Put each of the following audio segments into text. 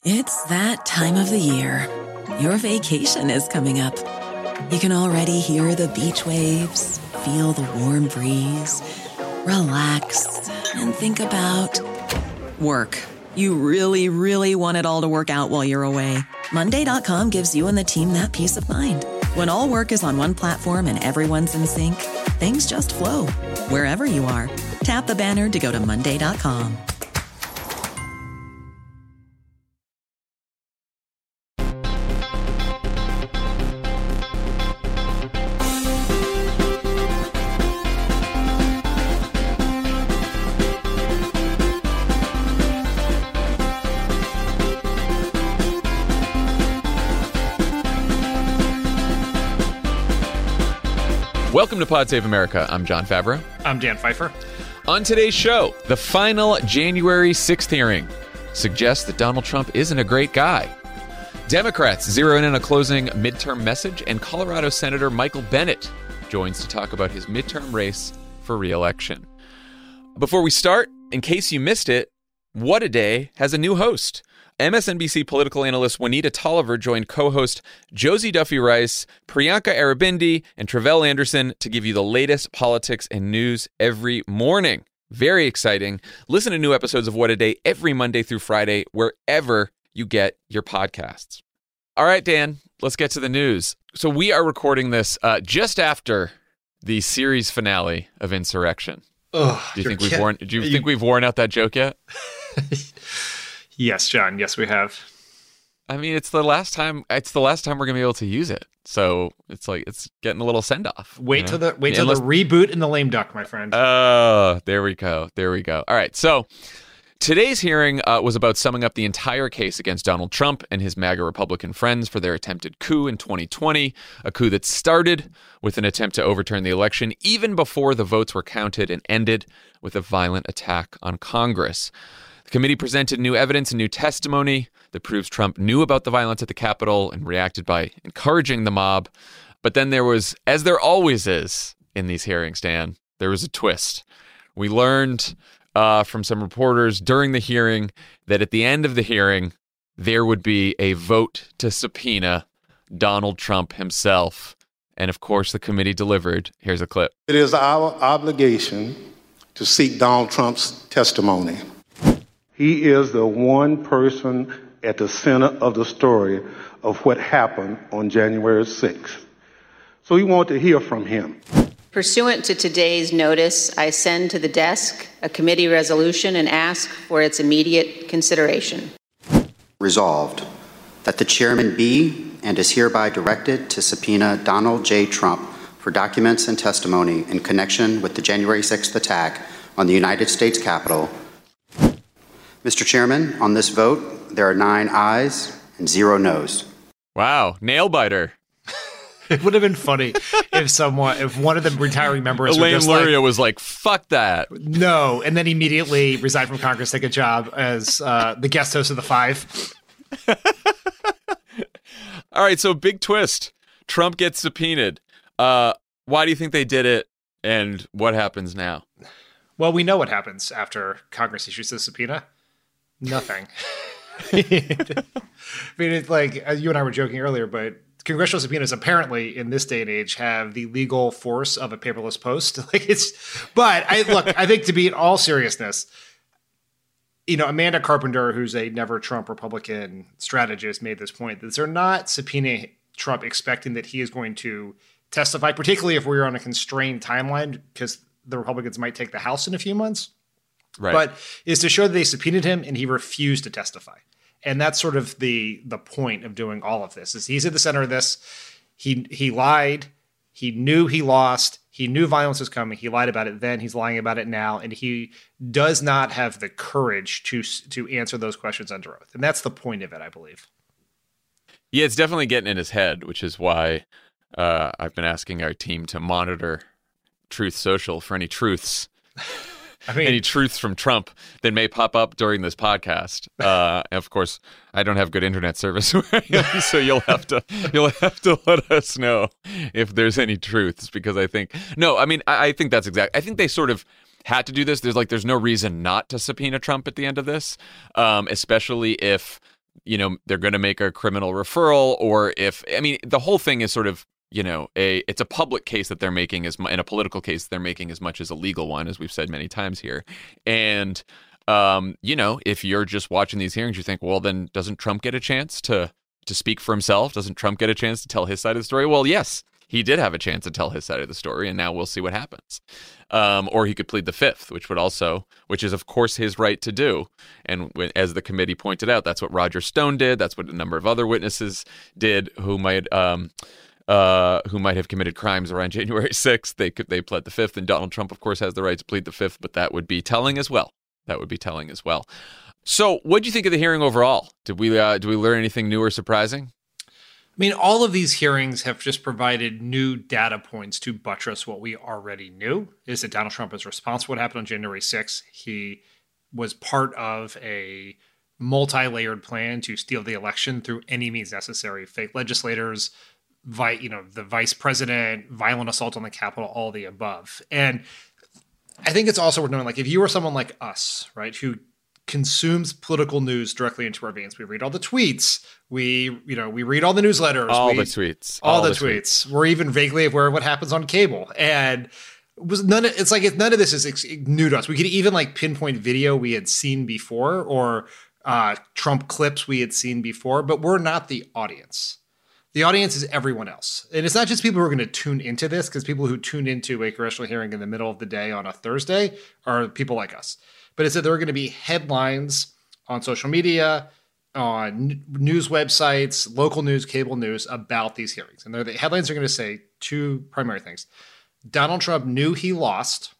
It's that time of the year. Your vacation is coming up. You can already hear the beach waves, feel the warm breeze, relax, and think about work. You really, really want it all to work out while you're away. Monday.com gives you and the team that peace of mind. When all work is on one platform and everyone's in sync, things just flow. Wherever you are, tap the banner to go to Monday.com. Welcome to Pod Save America. I'm John Favreau. I'm Dan Pfeiffer. On today's show, the final January 6th hearing suggests that Donald Trump isn't a great guy. Democrats zero in on a closing midterm message, and Colorado Senator Michael Bennet joins to talk about his midterm race for re-election. Before we start, in case you missed it, What a Day has a new host. MSNBC political analyst Juanita Tolliver joined co-host Josie Duffy Rice, Priyanka Aribindi, and Travell Anderson to give you the latest politics and news every morning. Very exciting. Listen to new episodes of What a Day every Monday through Friday, wherever you get your podcasts. All right, Dan, let's get to the news. So we are recording this just after the series finale of Insurrection. Do you think we've worn out that joke yet? Yes, John. Yes, we have. I mean, it's the last time we're going to be able to use it. So it's like it's getting a little send off. Wait till the reboot in the lame duck, my friend. Oh, there we go. All right. So today's hearing was about summing up the entire case against Donald Trump and his MAGA Republican friends for their attempted coup in 2020, a coup that started with an attempt to overturn the election even before the votes were counted and ended with a violent attack on Congress. The committee presented new evidence and new testimony that proves Trump knew about the violence at the Capitol and reacted by encouraging the mob. But then there was, as there always is in these hearings, Dan, there was a twist. We learned from some reporters during the hearing that at the end of the hearing, there would be a vote to subpoena Donald Trump himself. And of course, the committee delivered. Here's a clip. It is our obligation to seek Donald Trump's testimony. He is the one person at the center of the story of what happened on January 6th. So we want to hear from him. Pursuant to today's notice, I send to the desk a committee resolution and ask for its immediate consideration. Resolved that the chairman be and is hereby directed to subpoena Donald J. Trump for documents and testimony in connection with the January 6th attack on the United States Capitol. Mr. Chairman, on this vote, there are 9 ayes and 0 noes. Wow, nail biter. It would have been funny if one of the retiring members Elaine Luria was like, fuck that. No, and then immediately resigned from Congress, take a job as the guest host of The Five. All right, so big twist. Trump gets subpoenaed. Why do you think they did it, and what happens now? Well, we know what happens after Congress issues the subpoena. Nothing. I mean, it's like you and I were joking earlier, but congressional subpoenas apparently in this day and age have the legal force of a paperless post. I think to be in all seriousness, Amanda Carpenter, who's a never Trump Republican strategist, made this point that they're not subpoenaing Trump expecting that he is going to testify, particularly if we're on a constrained timeline, because the Republicans might take the House in a few months. Right. But is to show that they subpoenaed him and he refused to testify. And that's sort of the point of doing all of this. Is he's at the center of this. He lied. He knew he lost. He knew violence was coming. He lied about it then. He's lying about it now. And he does not have the courage to answer those questions under oath. And that's the point of it, I believe. Yeah, it's definitely getting in his head, which is why I've been asking our team to monitor Truth Social for any truths. Any truths from Trump that may pop up during this podcast. Of course, I don't have good internet service, so you'll have to let us know if there's any truths, because I think that's exact. I think they sort of had to do this. There's no reason not to subpoena Trump at the end of this, especially if they're going to make a criminal referral, or the whole thing is sort of, it's a public case that they're making and a political case they're making as much as a legal one, as we've said many times here. And, if you're just watching these hearings, you think, well, then doesn't Trump get a chance to speak for himself? Doesn't Trump get a chance to tell his side of the story? Well, yes, he did have a chance to tell his side of the story, and now we'll see what happens. Or he could plead the fifth, which is of course his right to do. And as the committee pointed out, that's what Roger Stone did. That's what a number of other witnesses did who might have committed crimes around January 6th. They pled the fifth, and Donald Trump, of course, has the right to plead the fifth, but that would be telling as well. So what do you think of the hearing overall? Did we learn anything new or surprising? I mean, all of these hearings have just provided new data points to buttress what we already knew, is that Donald Trump is responsible for what happened on January 6th. He was part of a multi-layered plan to steal the election through any means necessary. Fake legislators, the vice president, violent assault on the Capitol, all the above. And I think it's also worth knowing, if you were someone like us, right, who consumes political news directly into our veins. We read all the tweets. We read all the newsletters. All the tweets. We're even vaguely aware of what happens on cable. And none of this is new to us. We could even pinpoint video we had seen before, or Trump clips we had seen before, but we're not the audience. The audience is everyone else. And it's not just people who are going to tune into this, because people who tune into a congressional hearing in the middle of the day on a Thursday are people like us. But it's that there are going to be headlines on social media, on news websites, local news, cable news about these hearings. And the headlines are going to say two primary things. Donald Trump knew he lost.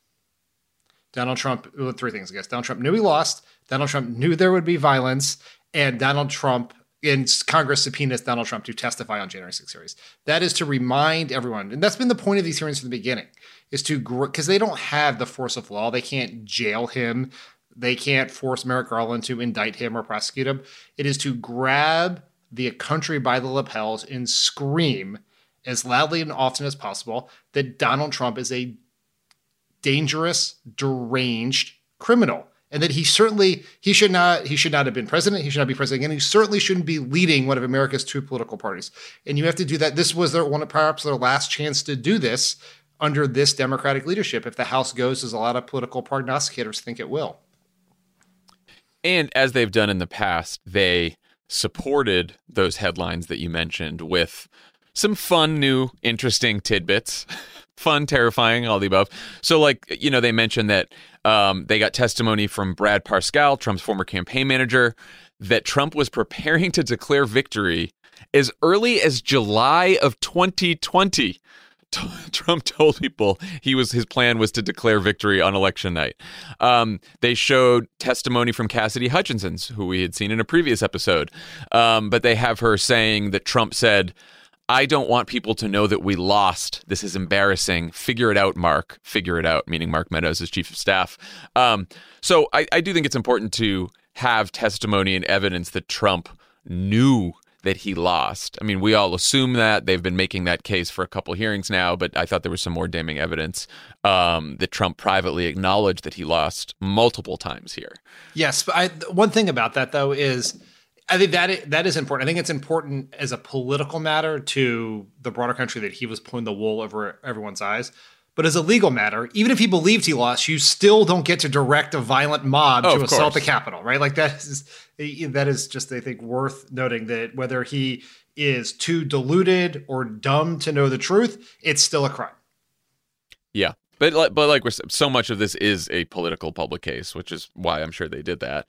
Three things, I guess. Donald Trump knew he lost. Donald Trump knew there would be violence. And Donald Trump, and Congress subpoenas Donald Trump to testify on January 6th hearings. That is to remind everyone, and that's been the point of these hearings from the beginning, is because they don't have the force of law. They can't jail him. They can't force Merrick Garland to indict him or prosecute him. It is to grab the country by the lapels and scream as loudly and often as possible that Donald Trump is a dangerous, deranged criminal. And that he should not have been president. He should not be president again. He certainly shouldn't be leading one of America's two political parties. And you have to do that. This was perhaps their last chance to do this under this Democratic leadership, if the House goes as a lot of political prognosticators think it will. And as they've done in the past, they supported those headlines that you mentioned with some fun, new, interesting tidbits. Fun, terrifying, all the above. So, they mentioned that they got testimony from Brad Parscale, Trump's former campaign manager, that Trump was preparing to declare victory as early as July of 2020. Trump told people his plan was to declare victory on election night. They showed testimony from Cassidy Hutchinson, who we had seen in a previous episode. But they have her saying that Trump said, "I don't want people to know that we lost. This is embarrassing. Figure it out, Mark." Figure it out, meaning Mark Meadows, his chief of staff. So I do think it's important to have testimony and evidence that Trump knew that he lost. I mean, we all assume that. They've been making that case for a couple hearings now, but I thought there was some more damning evidence that Trump privately acknowledged that he lost multiple times here. Yes, but one thing about that, though, is I think that is important. I think it's important as a political matter to the broader country that he was pulling the wool over everyone's eyes. But as a legal matter, even if he believed he lost, you still don't get to direct a violent mob to assault the Capitol, right? That is just, I think, worth noting, that whether he is too deluded or dumb to know the truth, it's still a crime. Yeah. But like we're so much of this is a political public case, which is why I'm sure they did that.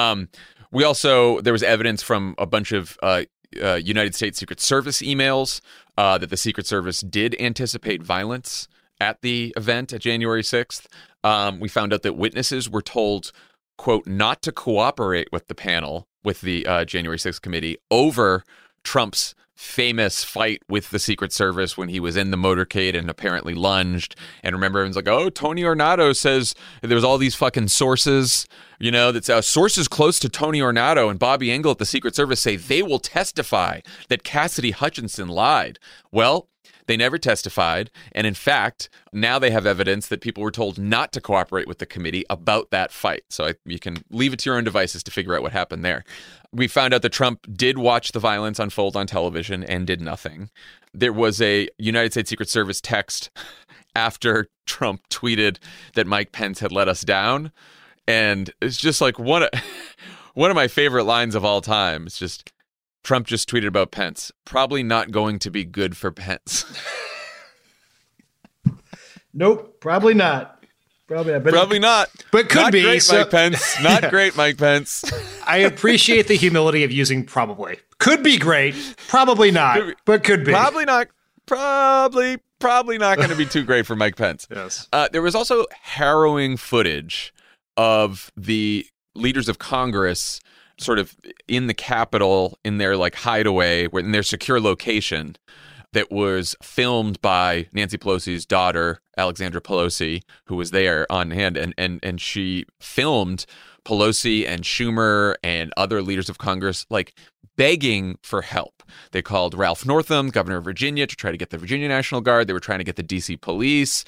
There was evidence from a bunch of United States Secret Service emails that the Secret Service did anticipate violence at the event at January 6th. We found out that witnesses were told, quote, not to cooperate with the panel, with the January 6th committee, over Trump's famous fight with the Secret Service when he was in the motorcade and apparently lunged. And remember, everyone's like, oh, Tony Ornato says there's all these fucking sources, that's sources close to Tony Ornato and Bobby Engel at the Secret Service say they will testify that Cassidy Hutchinson lied. Well, They never testified. And in fact, now they have evidence that people were told not to cooperate with the committee about that fight. So you can leave it to your own devices to figure out what happened there. We found out that Trump did watch the violence unfold on television and did nothing. There was a United States Secret Service text after Trump tweeted that Mike Pence had let us down. And it's just like one of my favorite lines of all time. It's just, Trump just tweeted about Pence. Probably not going to be good for Pence. Nope, probably not. Probably not. But could not be. Great, Mike Pence. Not great, Mike Pence. I appreciate the humility of using probably. Could be great. Probably not. But could be. Probably not. Probably not going to be too great for Mike Pence. Yes. There was also harrowing footage of the leaders of Congress sort of in the Capitol, in their like hideaway, in their secure location, that was filmed by Nancy Pelosi's daughter, Alexandra Pelosi, who was there on hand. And she filmed Pelosi and Schumer and other leaders of Congress like begging for help. They called Ralph Northam, governor of Virginia, to try to get the Virginia National Guard. They were trying to get the DC police.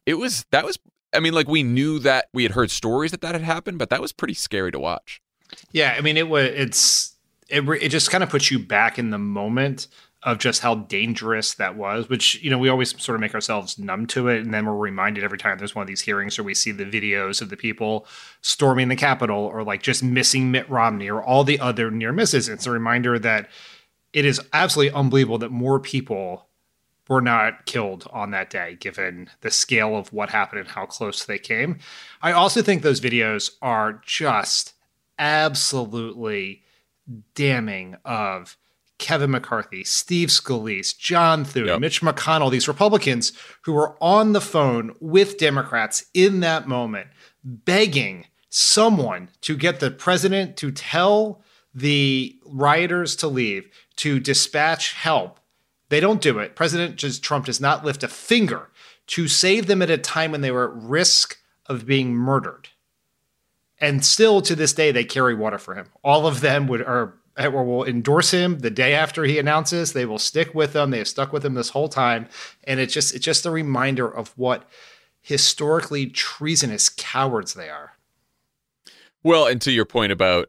I mean, like, we knew that we had heard stories that had happened, but that was pretty scary to watch. Yeah, I mean, it just kind of puts you back in the moment of just how dangerous that was, which, you know, we always sort of make ourselves numb to it. And then we're reminded every time there's one of these hearings or we see the videos of the people storming the Capitol or like just missing Mitt Romney or all the other near misses. It's a reminder that it is absolutely unbelievable that more people were not killed on that day, given the scale of what happened and how close they came. I also think those videos are just absolutely damning of Kevin McCarthy, Steve Scalise, John Thune, Mitch McConnell, these Republicans who were on the phone with Democrats in that moment, begging someone to get the president to tell the rioters to leave, to dispatch help. They don't do it. President Trump does not lift a finger to save them at a time when they were at risk of being murdered. And still to this day, they carry water for him. All of them will endorse him the day after he announces. They will stick with him. They have stuck with him this whole time. And it's just a reminder of what historically treasonous cowards they are. Well, and to your point about,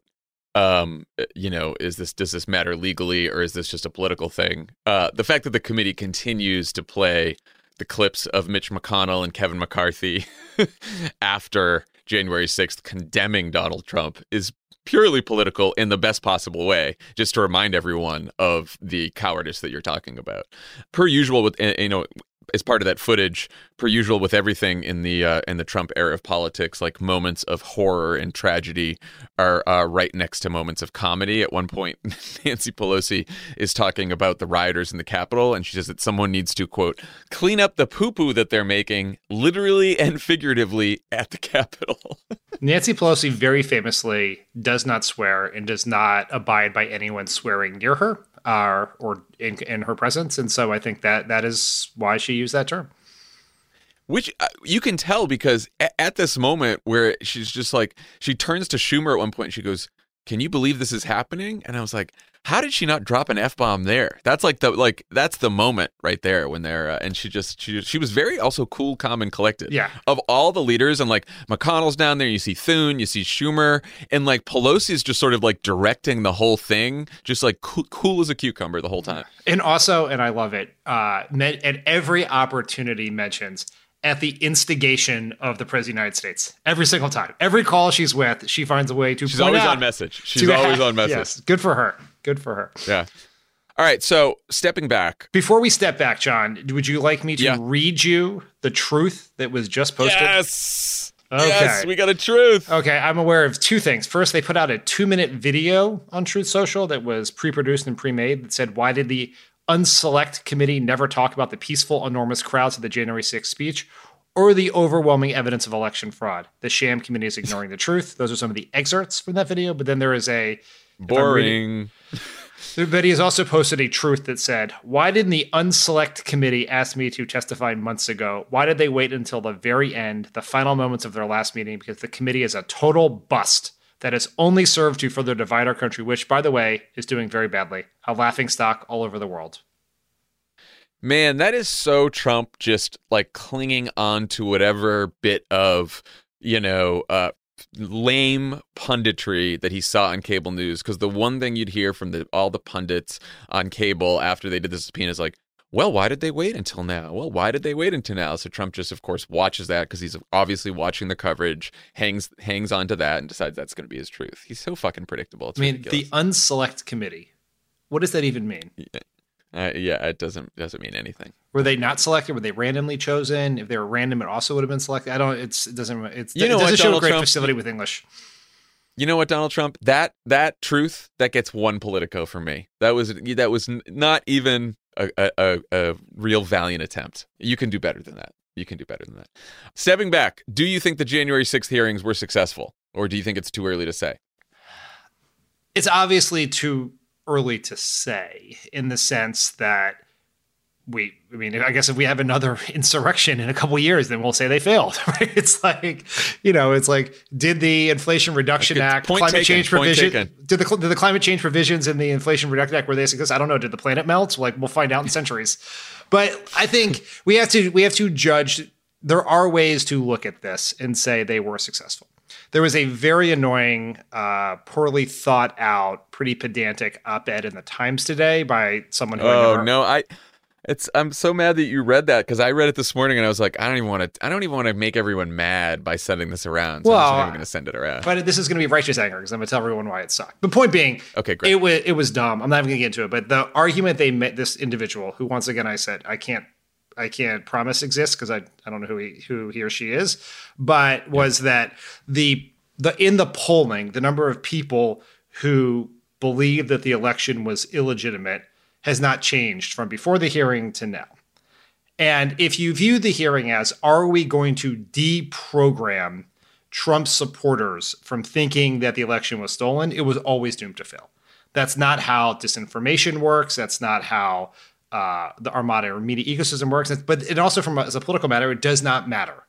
does this matter legally or is this just a political thing? The fact that the committee continues to play the clips of Mitch McConnell and Kevin McCarthy after January 6th condemning Donald Trump is purely political in the best possible way, just to remind everyone of the cowardice that you're talking about. Per usual, with as part of that footage, per usual with everything in the Trump era of politics, like moments of horror and tragedy are right next to moments of comedy. At one point, Nancy Pelosi is talking about the rioters in the Capitol, and she says that someone needs to, quote, clean up the poo-poo that they're making, literally and figuratively, at the Capitol. Nancy Pelosi very famously does not swear and does not abide by anyone swearing near her or in her presence. And so I think that is why she used that term. Which you can tell because at this moment where she's just like, she turns to Schumer at one point and she goes, "Can you believe this is happening?" And I was like, how did she not drop an F-bomb there? That's that's the moment right there when they're and she was very also cool, calm, and collected. Yeah. Of all the leaders, and like McConnell's down there, you see Thune, you see Schumer, and like Pelosi's just sort of like directing the whole thing, just like cool as a cucumber the whole time. And also, and I love it, at every opportunity mentions at the instigation of the President of the United States. Every single time. Every call she's with, she finds a way to She's always on message. She's always on message. Yes, good for her. Good for her. Yeah. All right, so stepping back. Before we step back, John, would you like me to read you the truth that was just posted? Yes. Okay. Yes, we got a truth. Okay, I'm aware of two things. First, they put out a 2-minute video on Truth Social that was pre-produced and pre-made that said, why did the Unselect Committee never talk about the peaceful, enormous crowds at the January 6th speech or the overwhelming evidence of election fraud? The sham committee is ignoring the truth. Those are some of the excerpts from that video, but then there is a... Boring. But he has also posted a truth that said, why didn't the Unselect Committee ask me to testify months ago? Why did they wait until the very end, the final moments of their last meeting? Because the committee is a total bust that has only served to further divide our country, which, by the way, is doing very badly. A laughingstock all over the world. Man, that is so Trump, just like clinging on to whatever bit of, lame punditry that he saw on cable news. Because the one thing you'd hear from all the pundits on cable after they did the subpoena is like, well, why did they wait until now? Well, why did they wait until now? So Trump just, of course, watches that because he's obviously watching the coverage, hangs onto that, and decides that's going to be his truth. He's so fucking predictable. It's ridiculous. The unselect committee. What does that even mean? It doesn't mean anything. Were they not selected? Were they randomly chosen? If they were random, it also would have been selected. It doesn't show a great facility with English. You know what, Donald Trump? That truth that gets one Politico for me. That was not even a real valiant attempt. You can do better than that. Stepping back, do you think the January 6th hearings were successful, or do you think it's too early to say? It's obviously too early to say, in the sense that I guess if we have another insurrection in a couple of years, then we'll say they failed. Right? It's like, did the Inflation Reduction Act, climate change provision, did the climate change provisions in the Inflation Reduction Act, were they successful? I don't know. Did the planet melt? We'll find out in centuries. But I think we have to judge. There are ways to look at this and say they were successful. There was a very annoying, poorly thought out, pretty pedantic op-ed in the Times today by someone who I'm so mad that you read that, because I read it this morning and I was like, I don't even want to make everyone mad by sending this around. So I'm not even going to send it around. But this is going to be righteous anger, because I'm going to tell everyone why it sucked. The point being, okay, great. It was dumb. I'm not even going to get into it. But the argument they met, this individual, who once again I said I can't promise exists because I don't know who he or she is, but was that in the polling, the number of people who believe that the election was illegitimate has not changed from before the hearing to now. And if you view the hearing as, are we going to deprogram Trump supporters from thinking that the election was stolen, it was always doomed to fail. That's not how disinformation works. That's not how the Armada or media ecosystem works. But it also, as a political matter, it does not matter.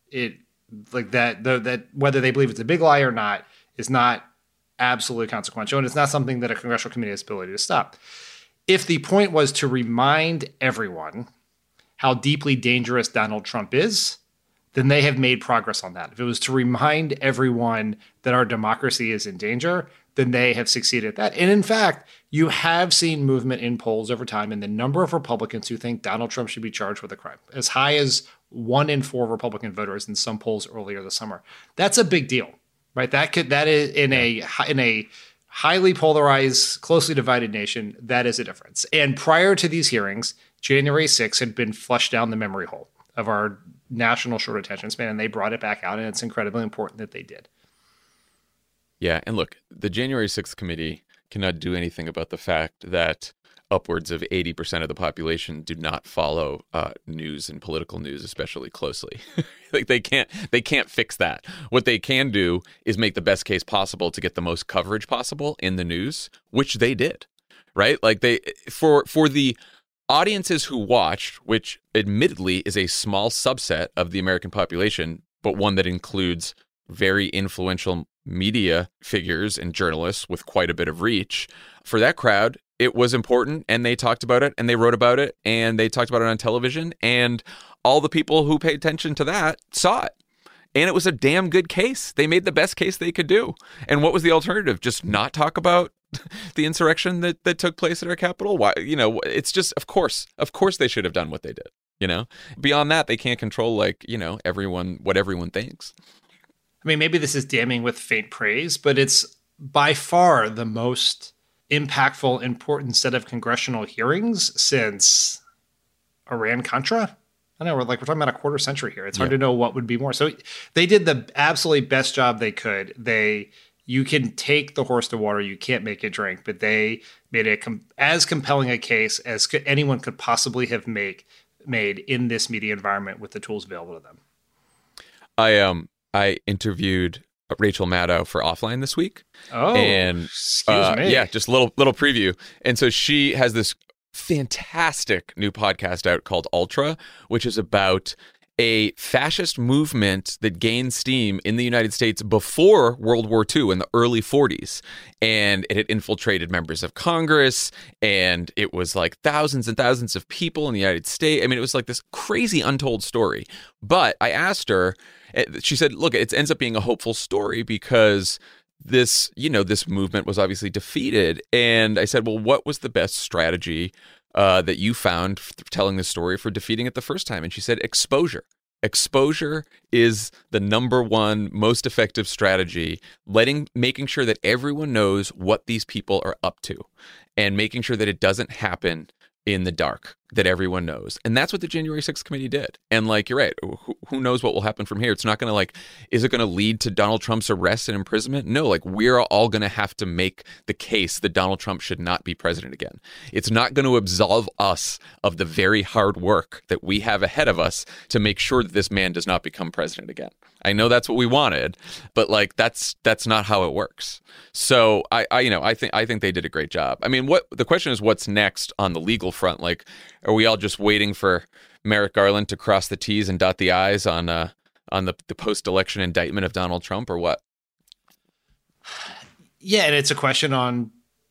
That whether they believe it's a big lie or not is not absolutely consequential, and it's not something that a congressional committee has the ability to stop. If the point was to remind everyone how deeply dangerous Donald Trump is, then they have made progress on that. If it was to remind everyone that our democracy is in danger, then they have succeeded at that. And in fact, you have seen movement in polls over time in the number of Republicans who think Donald Trump should be charged with a crime, as high as 1 in 4 Republican voters in some polls earlier this summer. That's a big deal, right? That is in a highly polarized, closely divided nation, that is a difference. And prior to these hearings, January 6th had been flushed down the memory hole of our national short attention span, and they brought it back out, and it's incredibly important that they did. Yeah, and look, the January 6th committee cannot do anything about the fact that upwards of 80% of the population do not follow news and political news especially closely. Like they can't fix that. What they can do is make the best case possible to get the most coverage possible in the news, which they did, right? Like they for the audiences who watched, which admittedly is a small subset of the American population, but one that includes very influential media figures and journalists with quite a bit of reach. For that crowd, it was important, and they talked about it, and they wrote about it, and they talked about it on television, and all the people who paid attention to that saw it. And it was a damn good case. They made the best case they could do. And what was the alternative? Just not talk about the insurrection that took place at our Capitol? Why? It's just, of course they should have done what they did. Beyond that, they can't control what everyone thinks. I mean, maybe this is damning with faint praise, but it's by far the most impactful, important set of congressional hearings since Iran-Contra. I know we're talking about a quarter century here. It's hard to know what would be more. So they did the absolutely best job they could. You can take the horse to water, you can't make it drink, but they made as compelling a case as anyone could possibly have made in this media environment with the tools available to them. I interviewed Rachel Maddow for Offline this week. Oh, and excuse me. Yeah, just a little preview. And so she has this fantastic new podcast out called Ultra, which is about a fascist movement that gained steam in the United States before World War II in the early 40s. And it had infiltrated members of Congress, and it was like thousands and thousands of people in the United States. I mean, it was like this crazy untold story. But I asked her, she said, look, it ends up being a hopeful story because this movement was obviously defeated. And I said, well, what was the best strategy that you found telling the story for defeating it the first time? And she said, exposure. Exposure is the number one most effective strategy, making sure that everyone knows what these people are up to and making sure that it doesn't happen in the dark, that everyone knows. And that's what the January 6th committee did. And like, you're right, who knows what will happen from here? It's not going to is it going to lead to Donald Trump's arrest and imprisonment? No, we're all going to have to make the case that Donald Trump should not be president again. It's not going to absolve us of the very hard work that we have ahead of us to make sure that this man does not become president again. I know that's what we wanted, but that's not how it works. So I think they did a great job. I mean, the question is, what's next on the legal front? Are we all just waiting for Merrick Garland to cross the T's and dot the I's on the post-election indictment of Donald Trump, or what? Yeah, and it's a question on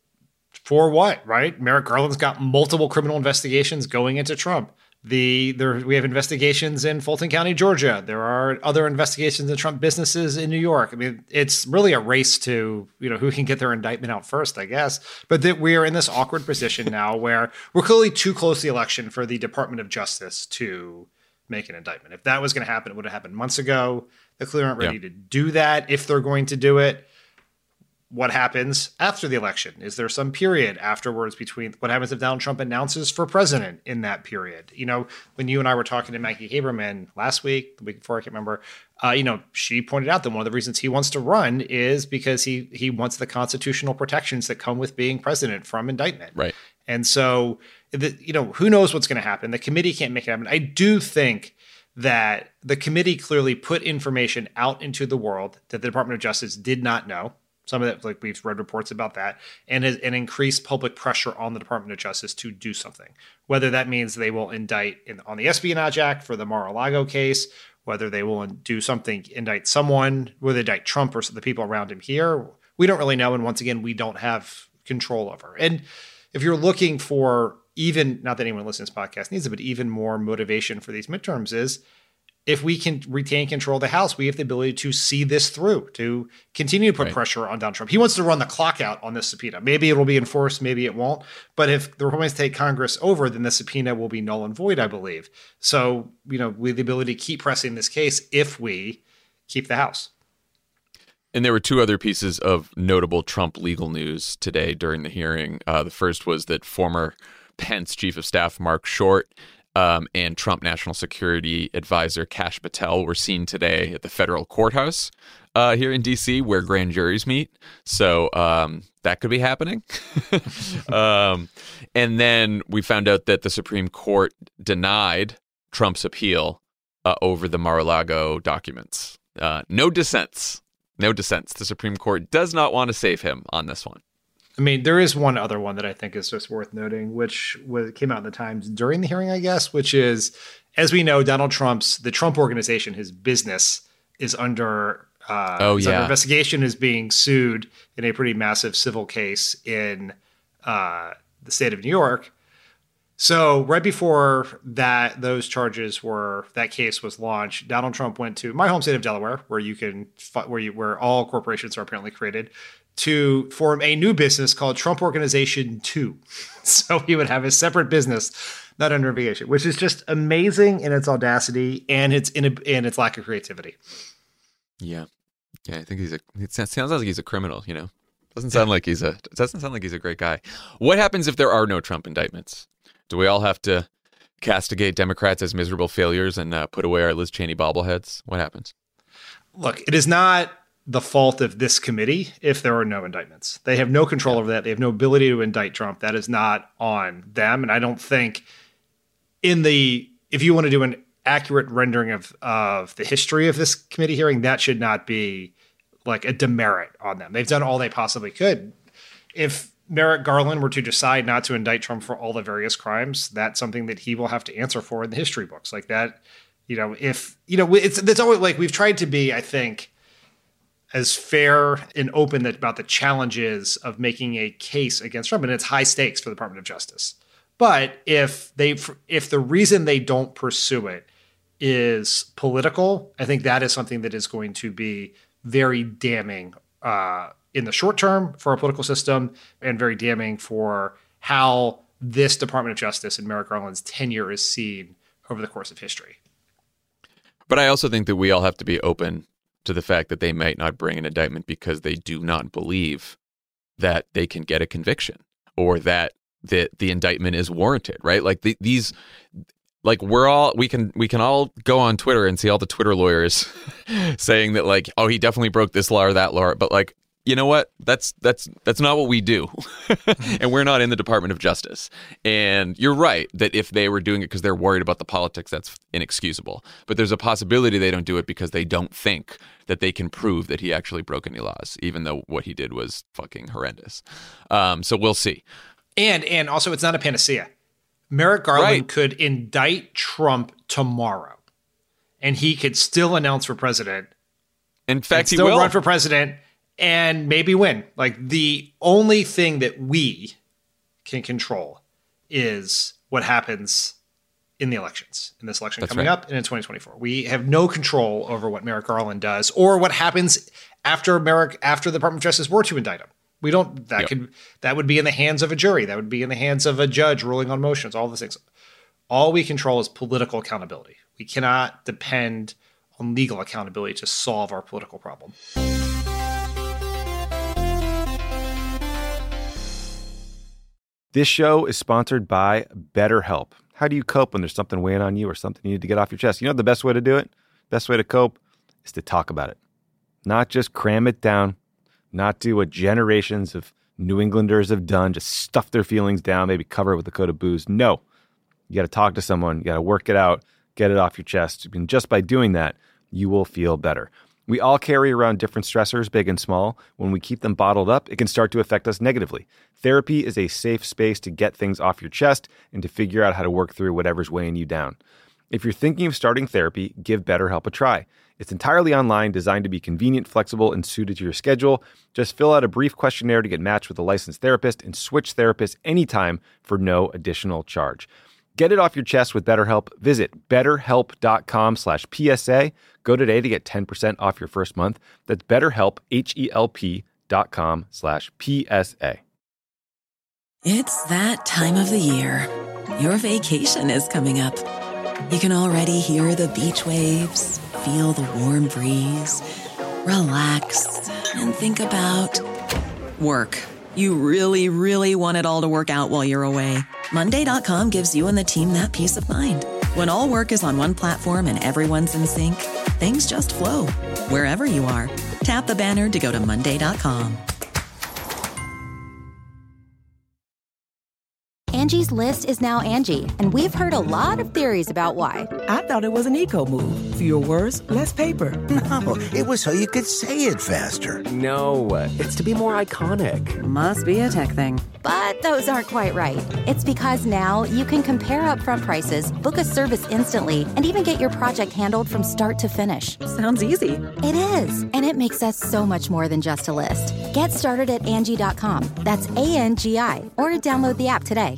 for what, right? Merrick Garland's got multiple criminal investigations going into Trump. We have investigations in Fulton County, Georgia. There are other investigations in Trump businesses in New York. I mean, it's really a race to, who can get their indictment out first, I guess. But that we are in this awkward position now where we're clearly too close to the election for the Department of Justice to make an indictment. If that was going to happen, it would have happened months ago. They clearly aren't ready to do that. If they're going to do it, what happens after the election? Is there some period afterwards between what happens if Donald Trump announces for president in that period? When you and I were talking to Maggie Haberman last week, the week before, I can't remember, she pointed out that one of the reasons he wants to run is because he wants the constitutional protections that come with being president from indictment. Right. And so, who knows what's going to happen? The committee can't make it happen. I do think that the committee clearly put information out into the world that the Department of Justice did not know. Some of that, we've read reports about that, and increased public pressure on the Department of Justice to do something. Whether that means they will indict on the Espionage Act for the Mar-a-Lago case, whether they will do something, indict someone, whether they indict Trump or the people around him here, we don't really know. And once again, we don't have control over. And if you're looking for not that anyone listening to this podcast needs it, but even more motivation for these midterms is, if we can retain control of the House, we have the ability to see this through, to continue to put pressure on Donald Trump. He wants to run the clock out on this subpoena. Maybe it will be enforced, maybe it won't. But if the Republicans take Congress over, then the subpoena will be null and void, I believe. So, we have the ability to keep pressing this case if we keep the House. And there were two other pieces of notable Trump legal news today during the hearing. The first was that former Pence Chief of Staff Mark Short and Trump National Security Advisor Kash Patel were seen today at the federal courthouse here in D.C., where grand juries meet. So that could be happening. And then we found out that the Supreme Court denied Trump's appeal over the Mar-a-Lago documents. No dissents. The Supreme Court does not want to save him on this one. I mean, there is one other one that I think is just worth noting, which came out in the Times during the hearing, I guess, which is, as we know, the Trump Organization, his business, is under investigation, is being sued in a pretty massive civil case in the state of New York. So right before that case was launched, Donald Trump went to my home state of Delaware, where all corporations are apparently created, to form a new business called Trump Organization 2. So he would have a separate business, not under investigation, which is just amazing in its audacity and its lack of creativity. Yeah. I think it sounds like he's a criminal, Doesn't sound like he's a great guy. What happens if there are no Trump indictments? Do we all have to castigate Democrats as miserable failures and put away our Liz Cheney bobbleheads? What happens? Look, it is not the fault of this committee if there are no indictments. They have no control over that. They have no ability to indict Trump. That is not on them. And I don't think if you want to do an accurate rendering of the history of this committee hearing, that should not be like a demerit on them. They've done all they possibly could. If Merrick Garland were to decide not to indict Trump for all the various crimes, that's something that he will have to answer for in the history books. Like that, It's always like we've tried to be, I think, as fair and open about the challenges of making a case against Trump, and it's high stakes for the Department of Justice. But if the reason they don't pursue it is political, I think that is something that is going to be very damning in the short term for our political system, and very damning for how this Department of Justice and Merrick Garland's tenure is seen over the course of history. But I also think that we all have to be open to the fact that they might not bring an indictment because they do not believe that they can get a conviction, or that the indictment is warranted, right? Like we can all go on Twitter and see all the Twitter lawyers saying that, like, oh, he definitely broke this law or that law, but like, you know what? That's not what we do. And we're not in the Department of Justice. And you're right that if they were doing it because they're worried about the politics, that's inexcusable. But there's a possibility they don't do it because they don't think that they can prove that he actually broke any laws, even though what he did was fucking horrendous. So we'll see. And also, it's not a panacea. Merrick Garland could indict Trump tomorrow, and he could still announce for president. In fact, he still will run for president and maybe win. Like, the only thing that we can control is what happens in the elections, in this election coming up, and in 2024. We have no control over what Merrick Garland does, or what happens after the Department of Justice were to indict him. We don't. That would be in the hands of a jury. That would be in the hands of a judge ruling on motions. All those things. All we control is political accountability. We cannot depend on legal accountability to solve our political problem. This show is sponsored by BetterHelp. How do you cope when there's something weighing on you or something you need to get off your chest? You know the best way to do it? Best way to cope is to talk about it. Not just cram it down, not do what generations of New Englanders have done, just stuff their feelings down, maybe cover it with a coat of booze. No. You got to talk to someone. You got to work it out, get it off your chest. And just by doing that, you will feel better. We all carry around different stressors, big and small. When we keep them bottled up, it can start to affect us negatively. Therapy is a safe space to get things off your chest and to figure out how to work through whatever's weighing you down. If you're thinking of starting therapy, give BetterHelp a try. It's entirely online, designed to be convenient, flexible, and suited to your schedule. Just fill out a brief questionnaire to get matched with a licensed therapist and switch therapists anytime for no additional charge. Get it off your chest with BetterHelp. Visit betterhelp.com/PSA. Go today to get 10% off your first month. That's BetterHelp, HELP.com/PSA. It's that time of the year. Your vacation is coming up. You can already hear the beach waves, feel the warm breeze, relax, and think about work. You really, really want it all to work out while you're away. Monday.com gives you and the team that peace of mind. When all work is on one platform and everyone's in sync, things just flow. Wherever you are, tap the banner to go to Monday.com. Angie's List is now Angie, and we've heard a lot of theories about why. I thought it was an eco move. Fewer words, less paper. No, it was so you could say it faster. No, it's to be more iconic. Must be a tech thing. But those aren't quite right. It's because now you can compare upfront prices, book a service instantly, and even get your project handled from start to finish. Sounds easy. It is, and it makes us so much more than just a list. Get started at Angie.com. That's ANGI, or download the app today.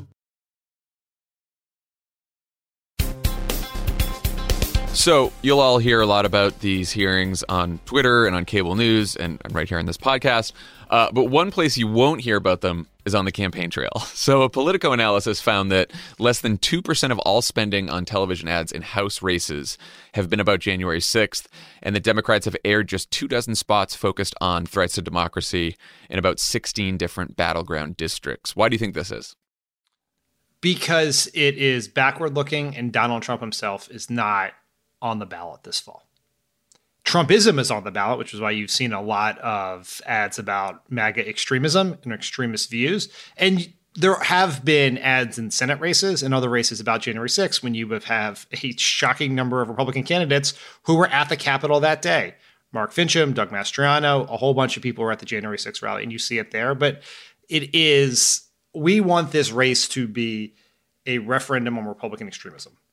So you'll all hear a lot about these hearings on Twitter and on cable news and right here on this podcast. But one place you won't hear about them is on the campaign trail. So a Politico analysis found that less than 2% of all spending on television ads in House races have been about January 6th, and the Democrats have aired just 24 spots focused on threats to democracy in about 16 different battleground districts. Why do you think this is? Because it is backward-looking, and Donald Trump himself is not on the ballot this fall. Trumpism is on the ballot, which is why you've seen a lot of ads about MAGA extremism and extremist views. And there have been ads in Senate races and other races about January 6th when you would have a shocking number of Republican candidates who were at the Capitol that day. Mark Fincham, Doug Mastriano, a whole bunch of people were at the January 6th rally, and you see it there. But we want this race to be a referendum on Republican extremism.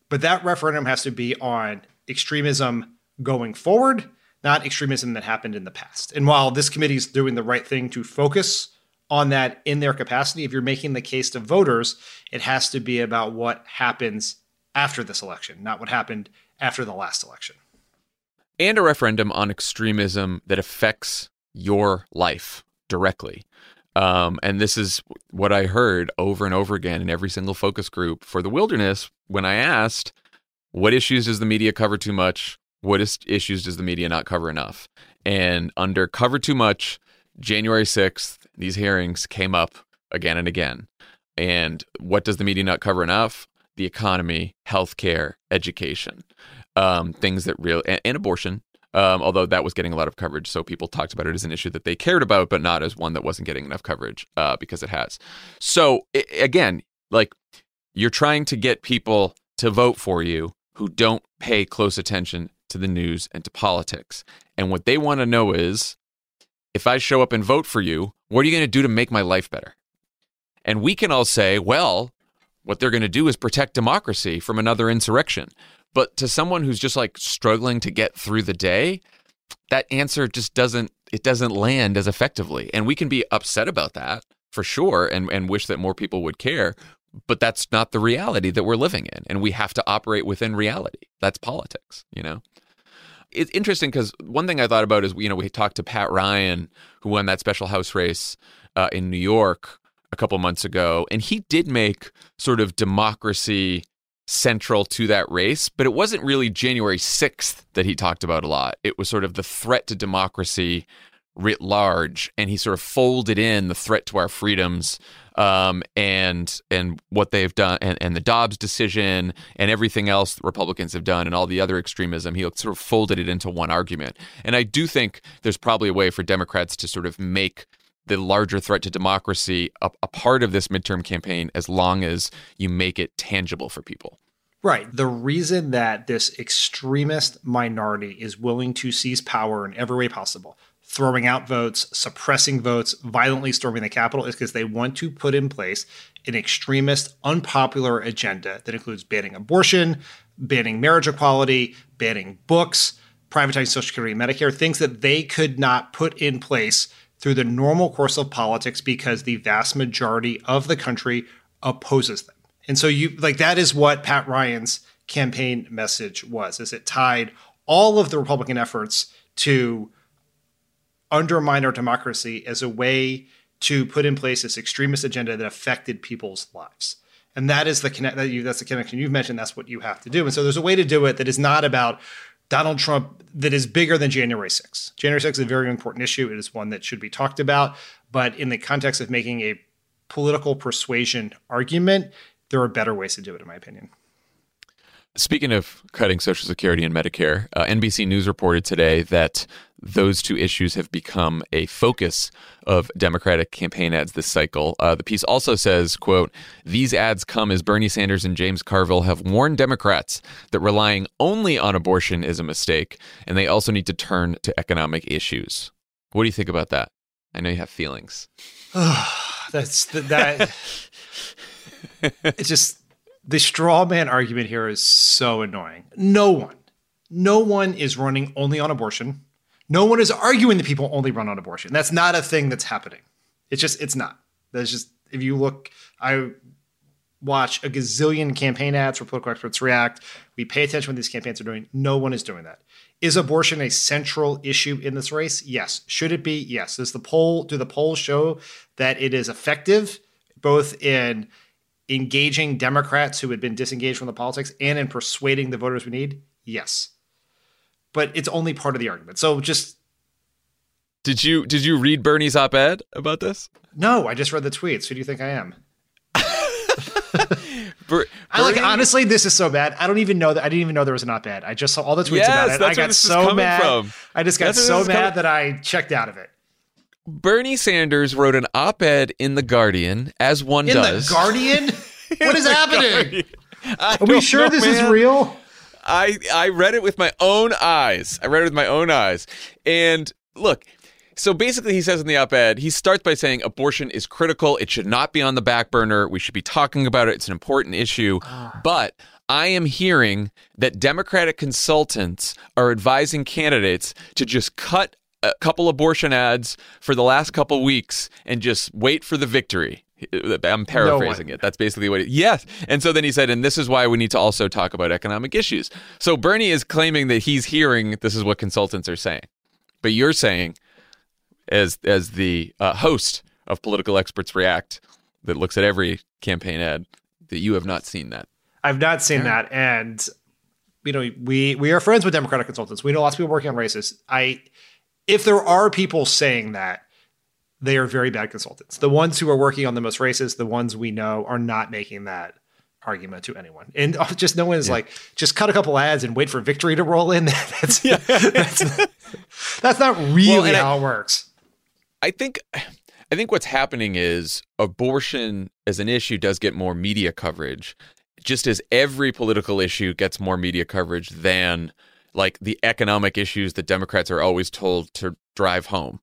But that referendum has to be on extremism going forward, not extremism that happened in the past. And while this committee is doing the right thing to focus on that in their capacity, if you're making the case to voters, it has to be about what happens after this election, not what happened after the last election. And a referendum on extremism that affects your life directly. And this is what I heard over and over again in every single focus group for the wilderness when I asked, what issues does the media cover too much? What issues does the media not cover enough? And under cover too much, January 6th, these hearings came up again and again. And what does the media not cover enough? The economy, healthcare, education, things that and abortion. Although that was getting a lot of coverage, so people talked about it as an issue that they cared about, but not as one that wasn't getting enough coverage because it has. So again, like you're trying to get people to vote for you who don't pay close attention to the news and to politics. And what they want to know is, if I show up and vote for you, what are you going to do to make my life better? And we can all say, well, what they're going to do is protect democracy from another insurrection. But to someone who's just like struggling to get through the day, that answer just doesn't land as effectively. And we can be upset about that for sure and wish that more people would care. But that's not the reality that we're living in. And we have to operate within reality. That's politics, you know? It's interesting because one thing I thought about is, we talked to Pat Ryan, who won that special House race in New York a couple months ago. And he did make sort of democracy central to that race, but it wasn't really January 6th that he talked about a lot. It was sort of the threat to democracy writ large, and he sort of folded in the threat to our freedoms and what they've done, and the Dobbs decision and everything else that Republicans have done and all the other extremism. He sort of folded it into one argument. And I do think there's probably a way for Democrats to sort of make the larger threat to democracy a part of this midterm campaign, as long as you make it tangible for people. Right. The reason that this extremist minority is willing to seize power in every way possible, throwing out votes, suppressing votes, violently storming the Capitol, is because they want to put in place an extremist, unpopular agenda that includes banning abortion, banning marriage equality, banning books, privatizing Social Security and Medicare, things that they could not put in place through the normal course of politics because the vast majority of the country opposes them. And so that is what Pat Ryan's campaign message was, is it tied all of the Republican efforts to undermine our democracy as a way to put in place this extremist agenda that affected people's lives. And that is that's the connection you've mentioned. That's what you have to do. And so there's a way to do it that is not about Donald Trump, that is bigger than January 6th. January 6th is a very important issue. It is one that should be talked about. But in the context of making a political persuasion argument, there are better ways to do it, in my opinion. Speaking of cutting Social Security and Medicare, NBC News reported today that those two issues have become a focus of Democratic campaign ads this cycle. The piece also says, quote, "These ads come as Bernie Sanders and James Carville have warned Democrats that relying only on abortion is a mistake, and they also need to turn to economic issues." What do you think about that? I know you have feelings. It's just, the straw man argument here is so annoying. No one is running only on abortion. No one is arguing that people only run on abortion. That's not a thing that's happening. It's not. That's just, if you look, I watch a gazillion campaign ads for Political Experts React. We pay attention to what these campaigns are doing. No one is doing that. Is abortion a central issue in this race? Yes. Should it be? Yes. Do the polls show that it is effective, both in engaging Democrats who had been disengaged from the politics and in persuading the voters we need? Yes. But it's only part of the argument. So just... Did you read Bernie's op-ed about this? No, I just read the tweets. Who do you think I am? Honestly, this is so bad. I didn't even know there was an op-ed. I just saw all the tweets about it. I got so mad. I just got so mad that I checked out of it. Bernie Sanders wrote an op-ed in The Guardian, as one does. In The Guardian? What is happening? Are we sure this is real? I read it with my own eyes. And look, so basically he says in the op-ed, he starts by saying abortion is critical. It should not be on the back burner. We should be talking about it. It's an important issue. But I am hearing that Democratic consultants are advising candidates to just cut a couple abortion ads for the last couple weeks and just wait for the victory. I'm paraphrasing it. That's basically what yes. And so then he said, and this is why we need to also talk about economic issues. So Bernie is claiming that he's hearing this is what consultants are saying. But you're saying, as the host of Political Experts React that looks at every campaign ad, that you have not seen that. I've not seen that. And, we are friends with Democratic consultants. We know lots of people working on races. If there are people saying that, they are very bad consultants. The ones who are working on the most races, the ones we know, are not making that argument to anyone. And just no one is like, just cut a couple ads and wait for victory to roll in. That's not really how it works. I think what's happening is abortion as an issue does get more media coverage, just as every political issue gets more media coverage than like the economic issues that Democrats are always told to drive home.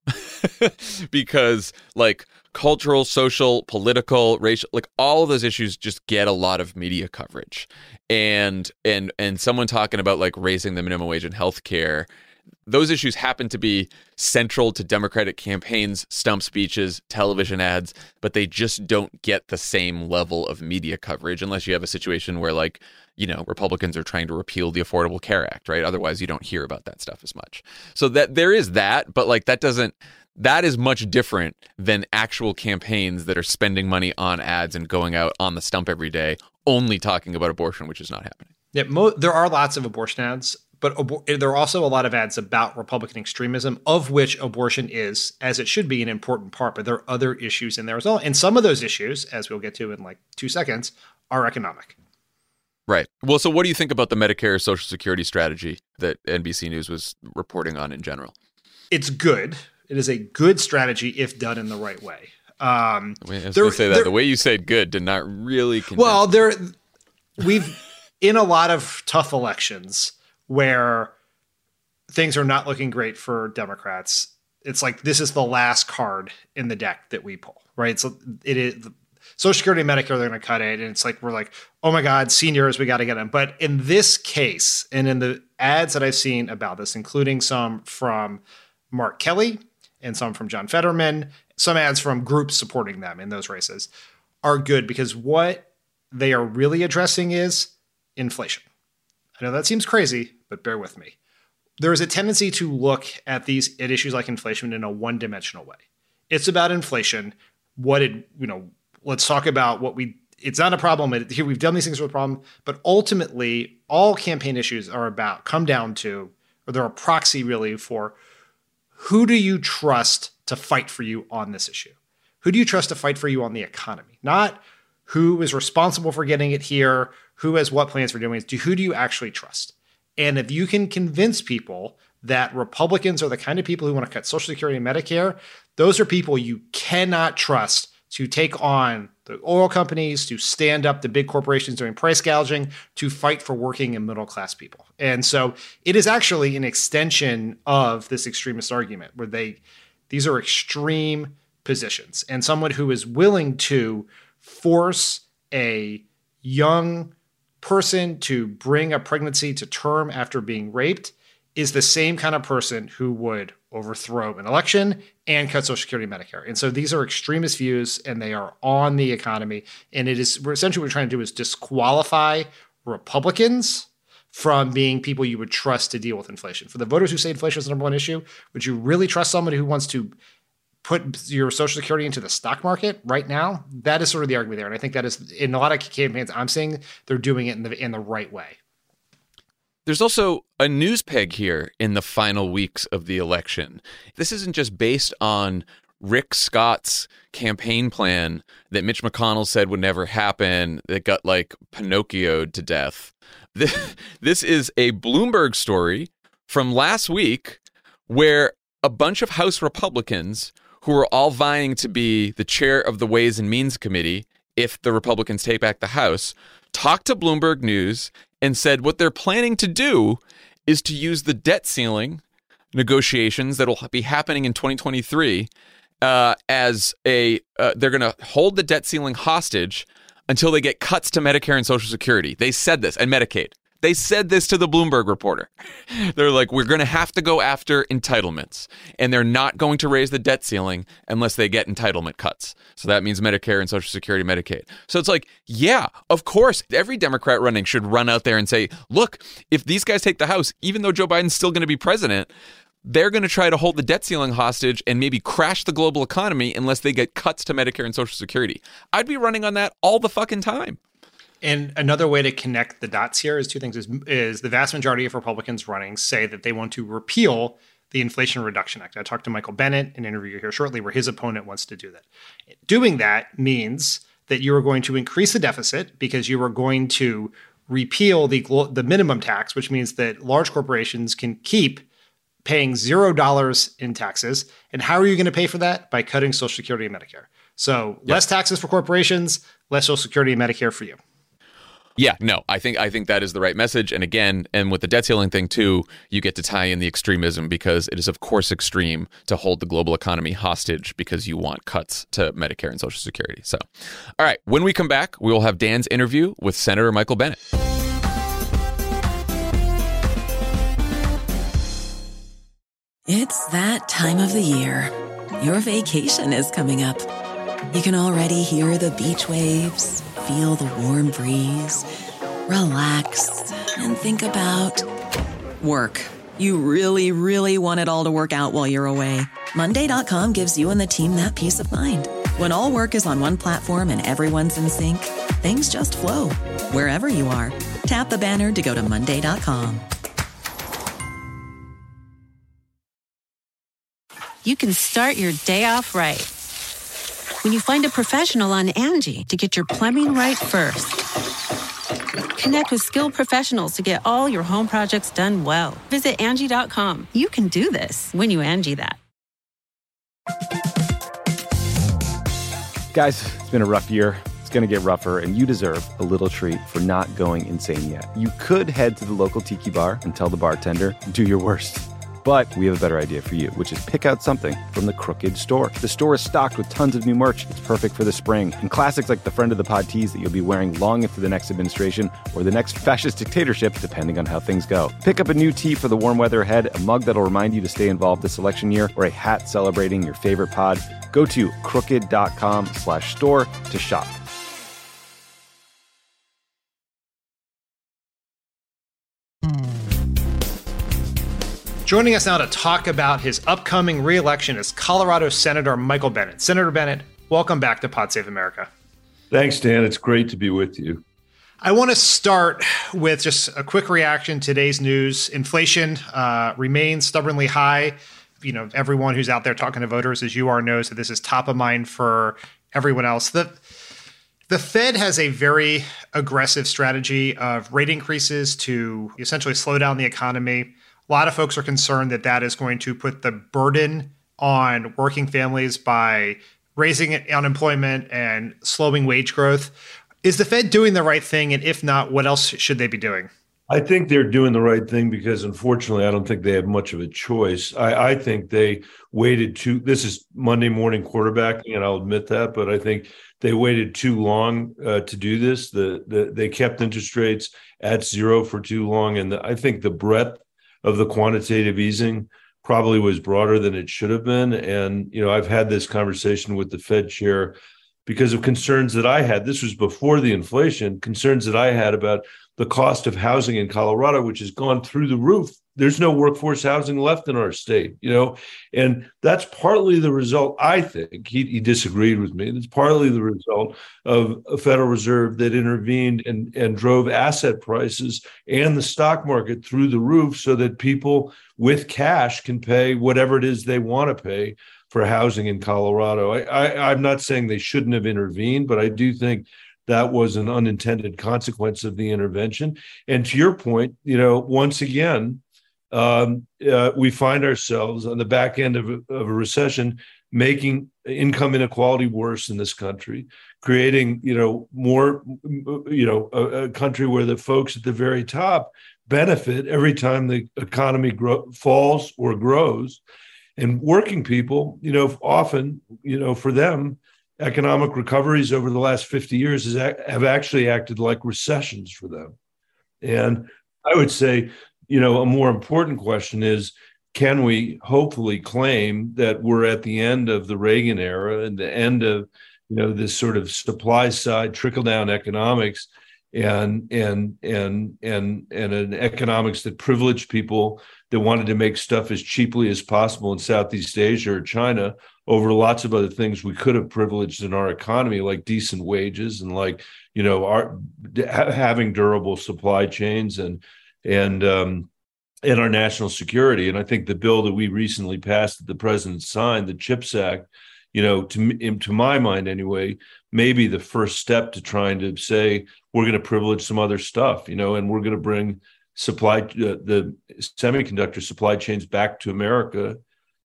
Because like cultural, social, political, racial, like all of those issues just get a lot of media coverage. And someone talking about like raising the minimum wage and healthcare, those issues happen to be central to Democratic campaigns, stump speeches, television ads, but they just don't get the same level of media coverage unless you have a situation where like, Republicans are trying to repeal the Affordable Care Act, right? Otherwise, you don't hear about that stuff as much. So that there is that, but like that is much different than actual campaigns that are spending money on ads and going out on the stump every day, only talking about abortion, which is not happening. Yeah, there are lots of abortion ads, but there are also a lot of ads about Republican extremism, of which abortion is, as it should be, an important part. But there are other issues in there as well. And some of those issues, as we'll get to in like 2 seconds, are economic. Right. Well, so what do you think about the Medicare Social Security strategy that NBC News was reporting on in general? It's good. It is a good strategy if done in the right way. I was going to say that the way you said good did not really convince me. We've in a lot of tough elections where things are not looking great for Democrats. It's like this is the last card in the deck that we pull, right? So it is Social Security and Medicare, they're going to cut it. And it's like, we're like, oh my God, seniors, we got to get them. But in this case, and in the ads that I've seen about this, including some from Mark Kelly and some from John Fetterman, some ads from groups supporting them in those races, are good because what they are really addressing is inflation. I know that seems crazy, but bear with me. There is a tendency to look at issues like inflation in a one-dimensional way. It's about inflation. Let's talk about it's not a problem. Here we've done these things with a problem, but ultimately all campaign issues come down to, or they're a proxy really for who do you trust to fight for you on this issue? Who do you trust to fight for you on the economy? Not who is responsible for getting it here, who has what plans for doing it. Who do you actually trust? And if you can convince people that Republicans are the kind of people who want to cut Social Security and Medicare, those are people you cannot trust to take on the oil companies, to stand up to big corporations doing price gouging, to fight for working and middle class people. And so it is actually an extension of this extremist argument where these are extreme positions. And someone who is willing to force a young person to bring a pregnancy to term after being raped is the same kind of person who would overthrow an election and cut Social Security and Medicare. And so these are extremist views and they are on the economy. And essentially what we're trying to do is disqualify Republicans from being people you would trust to deal with inflation. For the voters who say inflation is the number one issue, would you really trust somebody who wants to put your Social Security into the stock market right now? That is sort of the argument there. And I think that is, in a lot of campaigns I'm seeing, they're doing it in the right way. There's also a news peg here in the final weeks of the election. This isn't just based on Rick Scott's campaign plan that Mitch McConnell said would never happen, that got like Pinocchio'd to death. This is a Bloomberg story from last week where a bunch of House Republicans who are all vying to be the chair of the Ways and Means Committee if the Republicans take back the House, talked to Bloomberg News and said what they're planning to do is to use the debt ceiling negotiations that will be happening in 2023 they're going to hold the debt ceiling hostage until they get cuts to Medicare and Social Security. They said this, and Medicaid. They said this to the Bloomberg Reporter. They're like, we're going to have to go after entitlements, and they're not going to raise the debt ceiling unless they get entitlement cuts. So that means Medicare and Social Security, Medicaid. So it's like, yeah, of course, every Democrat running should run out there and say, look, if these guys take the House, even though Joe Biden's still going to be president, they're going to try to hold the debt ceiling hostage and maybe crash the global economy unless they get cuts to Medicare and Social Security. I'd be running on that all the fucking time. And another way to connect the dots here is two things: is the vast majority of Republicans running say that they want to repeal the Inflation Reduction Act. I talked to Michael Bennet in an interview here shortly where his opponent wants to do that. Doing that means that you are going to increase the deficit because you are going to repeal the minimum tax, which means that large corporations can keep paying $0 in taxes. And how are you going to pay for that? By cutting Social Security and Medicare. So less taxes for corporations, less Social Security and Medicare for you. Yeah, no, I think that is the right message. And again, and with the debt ceiling thing too, you get to tie in the extremism because it is of course extreme to hold the global economy hostage because you want cuts to Medicare and Social Security. So, all right, when we come back, we will have Dan's interview with Senator Michael Bennet. It's that time of the year. Your vacation is coming up. You can already hear the beach waves, feel the warm breeze, relax, and think about work. You really, really want it all to work out while you're away. Monday.com gives you and the team that peace of mind. When all work is on one platform and everyone's in sync, things just flow. Wherever you are, tap the banner to go to Monday.com. You can start your day off right when you find a professional on Angie to get your plumbing right first. Connect with skilled professionals to get all your home projects done well. Visit Angie.com. You can do this when you Angie that. Guys, it's been a rough year. It's going to get rougher, and you deserve a little treat for not going insane yet. You could head to the local tiki bar and tell the bartender, do your worst. But we have a better idea for you, which is pick out something from the Crooked Store. The store is stocked with tons of new merch. It's perfect for the spring. And classics like the Friend of the Pod tees that you'll be wearing long into the next administration or the next fascist dictatorship, depending on how things go. Pick up a new tee for the warm weather ahead, a mug that'll remind you to stay involved this election year, or a hat celebrating your favorite pod. Go to crooked.com/store to shop. Joining us now to talk about his upcoming re-election is Colorado Senator Michael Bennet. Senator Bennet, welcome back to Pod Save America. Thanks, Dan. It's great to be with you. I want to start with just a quick reaction to today's news. Inflation remains stubbornly high. You know, everyone who's out there talking to voters, as you are, knows that this is top of mind for everyone else. The Fed has a very aggressive strategy of rate increases to essentially slow down the economy. A lot of folks are concerned that that is going to put the burden on working families by raising unemployment and slowing wage growth. Is the Fed doing the right thing? And if not, what else should they be doing? I think they're doing the right thing because, unfortunately, I don't think they have much of a choice. I think they waited this is Monday morning quarterbacking, and I'll admit that, but I think they waited too long to do this. They kept interest rates at zero for too long. And I think the breadth of the quantitative easing probably was broader than it should have been. And, you know, I've had this conversation with the Fed chair because of concerns that I had. This was before the inflation, concerns that I had about the cost of housing in Colorado, which has gone through the roof. There's no workforce housing left in our state, you know, and that's partly the result. I think he disagreed with me. It's partly the result of a Federal Reserve that intervened and drove asset prices and the stock market through the roof so that people with cash can pay whatever it is they want to pay for housing in Colorado. I'm not saying they shouldn't have intervened, but I do think that was an unintended consequence of the intervention. And to your point, you know, once again, we find ourselves on the back end of a recession, making income inequality worse in this country, creating, you know, more, you know, a country where the folks at the very top benefit every time the economy falls or grows. And working people, you know, often, you know, for them, economic recoveries over the last 50 years have actually acted like recessions for them. And I would say, a more important question is, can we hopefully claim that we're at the end of the Reagan era and the end of, this sort of supply side trickle down economics and an economics that privileged people that wanted to make stuff as cheaply as possible in Southeast Asia or China over lots of other things we could have privileged in our economy, like decent wages and like, having durable supply chains and our national security. And I think the bill that we recently passed that the president signed, the CHIPS Act, to my mind anyway, maybe the first step to trying to say we're going to privilege some other stuff, and we're going to bring the semiconductor supply chains back to America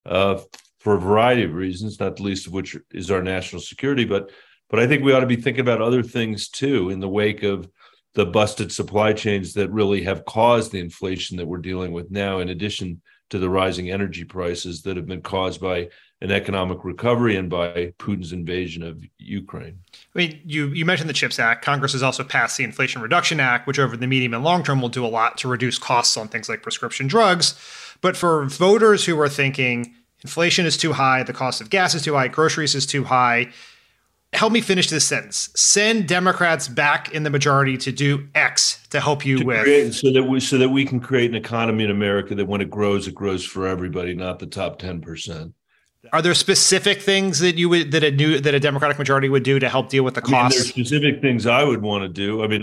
for a variety of reasons, not the least of which is our national security. But I think we ought to be thinking about other things too in the wake of the busted supply chains that really have caused the inflation that we're dealing with now, in addition to the rising energy prices that have been caused by an economic recovery and by Putin's invasion of Ukraine. I mean, you mentioned the CHIPS Act. Congress has also passed the Inflation Reduction Act, which over the medium and long term will do a lot to reduce costs on things like prescription drugs. But for voters who are thinking inflation is too high, the cost of gas is too high, groceries is too high, help me finish this sentence. Send Democrats back in the majority to do X to help you so that we can create an economy in America that when it grows for everybody, not the top 10%. Are there specific things that that a Democratic majority would do to help deal with the costs? There's specific things I would want to do. I mean,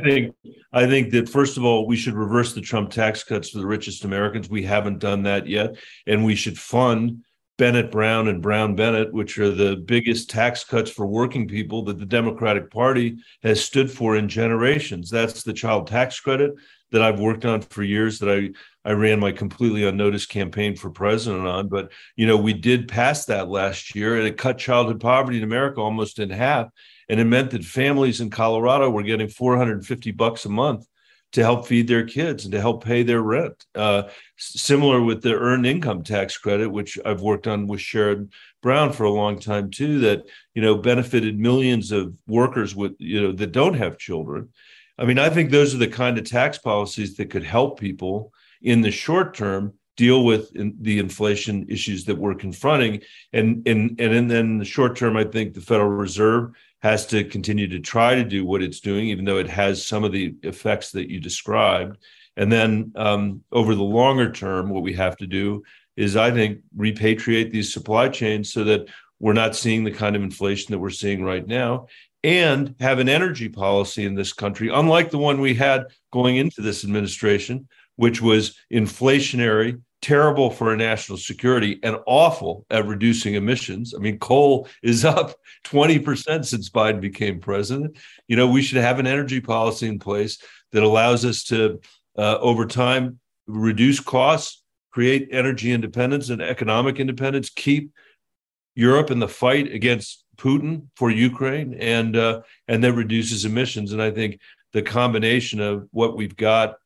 I think that first of all, we should reverse the Trump tax cuts for the richest Americans. We haven't done that yet, and we should fund Bennett Brown and Brown Bennett, which are the biggest tax cuts for working people that the Democratic Party has stood for in generations. That's the child tax credit that I've worked on for years, that I ran my completely unnoticed campaign for president on. But, we did pass that last year, and it cut childhood poverty in America almost in half. And it meant that families in Colorado were getting $450 a month to help feed their kids and to help pay their rent. Similar with the earned income tax credit, which I've worked on with Sherrod Brown for a long time too, that, benefited millions of workers with, that don't have children. I mean, I think those are the kind of tax policies that could help people in the short term deal with the inflation issues that we're confronting. And then in the short term, I think the Federal Reserve has to continue to try to do what it's doing, even though it has some of the effects that you described. And then over the longer term, what we have to do is, I think, repatriate these supply chains so that we're not seeing the kind of inflation that we're seeing right now, and have an energy policy in this country, unlike the one we had going into this administration, which was inflationary, terrible for our national security, and awful at reducing emissions. I mean, coal is up 20% since Biden became president. We should have an energy policy in place that allows us to, over time, reduce costs, create energy independence and economic independence, keep Europe in the fight against Putin for Ukraine, and that reduces emissions. And I think the combination of what we've got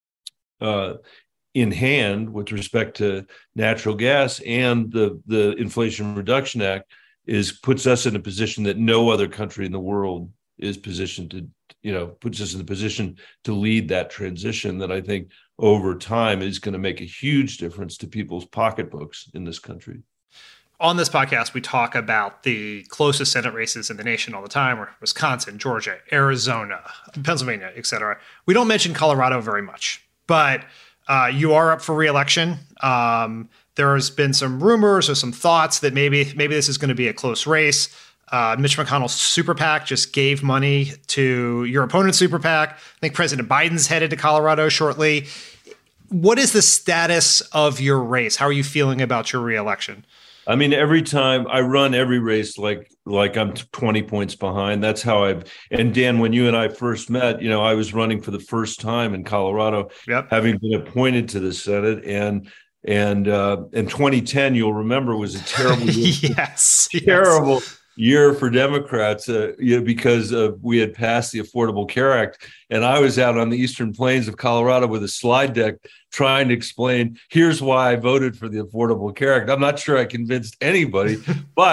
in hand with respect to natural gas and the Inflation Reduction Act puts us in a position that no other country in the world is positioned to, puts us in the position to lead that transition that I think over time is going to make a huge difference to people's pocketbooks in this country. On this podcast, we talk about the closest Senate races in the nation all the time, or Wisconsin, Georgia, Arizona, Pennsylvania, et cetera. We don't mention Colorado very much, but you are up for re-election. There's been some rumors or some thoughts that maybe this is going to be a close race. Mitch McConnell's super PAC just gave money to your opponent's super PAC. I think President Biden's headed to Colorado shortly. What is the status of your race? How are you feeling about your re-election? I mean, every time I run every race, like I'm 20 points behind. That's how and Dan, when you and I first met, I was running for the first time in Colorado, having been appointed to the Senate. And in 2010, you'll remember, was a terrible year. Terrible year for Democrats, because we had passed the Affordable Care Act. And I was out on the eastern plains of Colorado with a slide deck trying to explain, here's why I voted for the Affordable Care Act. I'm not sure I convinced anybody, but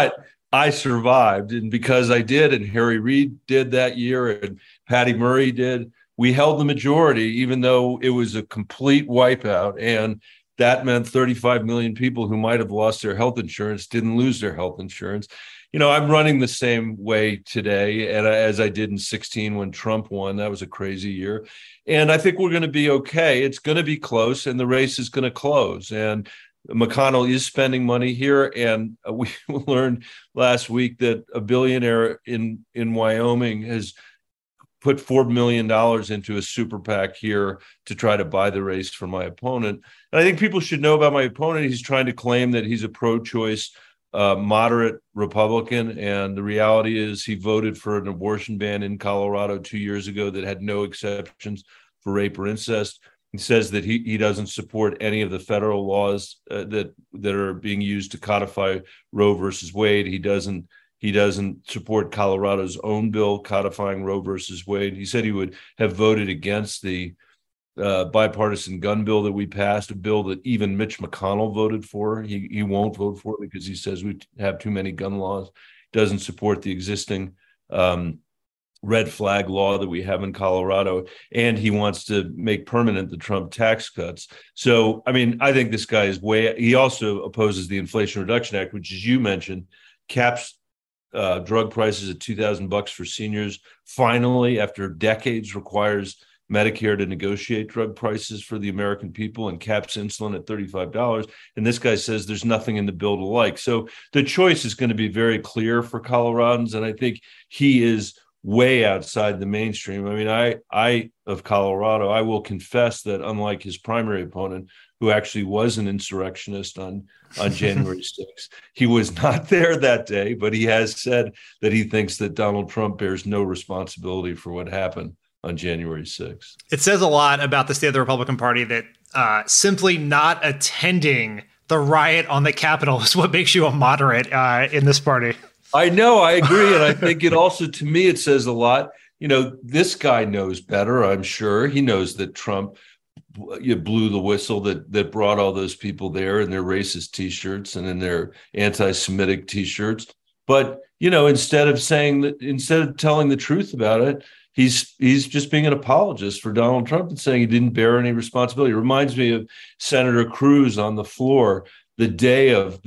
I survived. And because I did, and Harry Reid did that year, and Patty Murray did, we held the majority, even though it was a complete wipeout. And that meant 35 million people who might have lost their health insurance didn't lose their health insurance. I'm running the same way today, and as I did in 2016 when Trump won. That was a crazy year. And I think we're going to be okay. It's going to be close, and the race is going to close. And McConnell is spending money here. And we learned last week that a billionaire in Wyoming has put $4 million into a super PAC here to try to buy the race for my opponent. And I think people should know about my opponent. He's trying to claim that he's a pro-choice moderate Republican. And the reality is he voted for an abortion ban in Colorado 2 years ago that had no exceptions for rape or incest. He says that he doesn't support any of the federal laws that are being used to codify Roe versus Wade. He doesn't support Colorado's own bill codifying Roe versus Wade. He said he would have voted against the bipartisan gun bill that we passed, a bill that even Mitch McConnell voted for. He won't vote for it because he says we have too many gun laws. Doesn't support the existing red flag law that we have in Colorado, and he wants to make permanent the Trump tax cuts. So, I think this guy is he also opposes the Inflation Reduction Act, which, as you mentioned, caps drug prices at $2,000 for seniors. Finally, after decades, requires Medicare to negotiate drug prices for the American people and caps insulin at $35. And this guy says there's nothing in the bill to like. So the choice is going to be very clear for Coloradans. And I think he is way outside the mainstream. I of Colorado, I will confess that unlike his primary opponent, who actually was an insurrectionist on January 6th, he was not there that day, but he has said that he thinks that Donald Trump bears no responsibility for what happened on January 6th. It says a lot about the state of the Republican Party that simply not attending the riot on the Capitol is what makes you a moderate in this party. I know, I agree. And I think it also, to me, it says a lot. This guy knows better, I'm sure. He knows that Trump blew the whistle that brought all those people there in their racist T-shirts and in their anti-Semitic T-shirts. But, instead of telling the truth about it, he's just being an apologist for Donald Trump and saying he didn't bear any responsibility. It reminds me of Senator Cruz on the floor the day of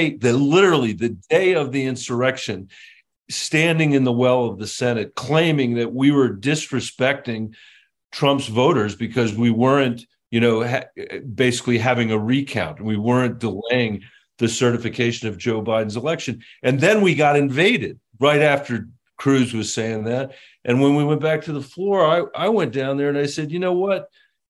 the insurrection, standing in the well of the Senate, claiming that we were disrespecting Trump's voters because we weren't, basically having a recount. We weren't delaying the certification of Joe Biden's election. And then we got invaded right after Cruz was saying that. And when we went back to the floor, I went down there and I said, you know what?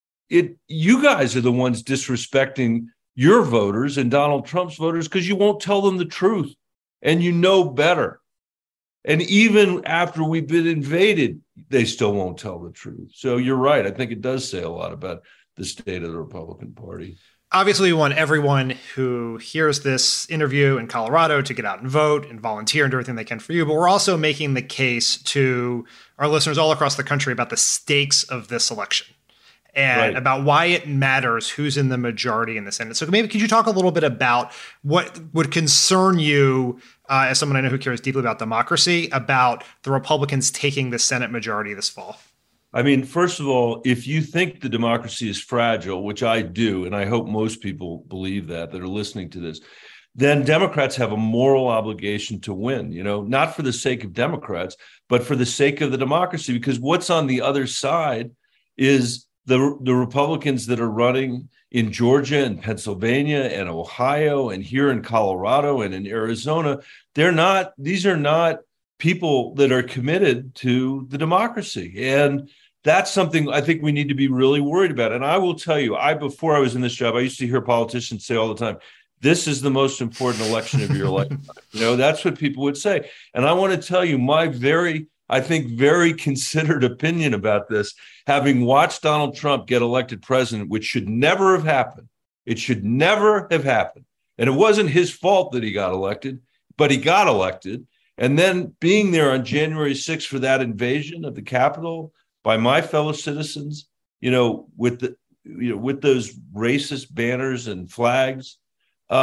You guys are the ones disrespecting your voters and Donald Trump's voters because you won't tell them the truth and you know better. And even after we've been invaded, they still won't tell the truth. So you're right. I think it does say a lot about the state of the Republican Party. Obviously, we want everyone who hears this interview in Colorado to get out and vote and volunteer and do everything they can for you. But we're also making the case to our listeners all across the country about the stakes of this election and about why it matters who's in the majority in the Senate. So maybe could you talk a little bit about what would concern you as someone I know who cares deeply about democracy, about the Republicans taking the Senate majority this fall? First of all, if you think the democracy is fragile, which I do, and I hope most people believe that are listening to this, then Democrats have a moral obligation to win, not for the sake of Democrats, but for the sake of the democracy, because what's on the other side is the Republicans that are running in Georgia and Pennsylvania and Ohio and here in Colorado and in Arizona. These are not people that are committed to the democracy. And that's something I think we need to be really worried about. And I will tell you, before I was in this job, I used to hear politicians say all the time, this is the most important election of your life. That's what people would say. And I want to tell you my very considered opinion about this, having watched Donald Trump get elected president, which should never have happened. It should never have happened. And it wasn't his fault that he got elected, but he got elected. And then being there on January 6th for that invasion of the Capitol by my fellow citizens, with those racist banners and flags,